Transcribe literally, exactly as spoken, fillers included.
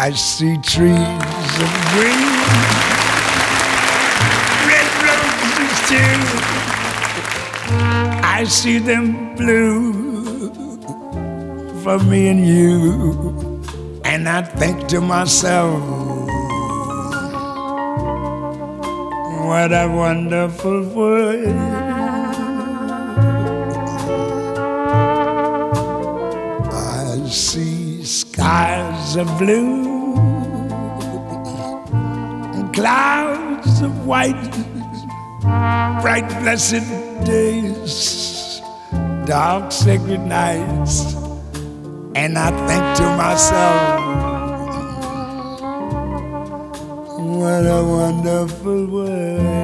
I see trees of green, red roses too. I see them blue for me and you. And I think to myself, what a wonderful world. I see skies of blue and clouds of white, bright blessed days, dark sacred nights. And I think to myself, what a wonderful world.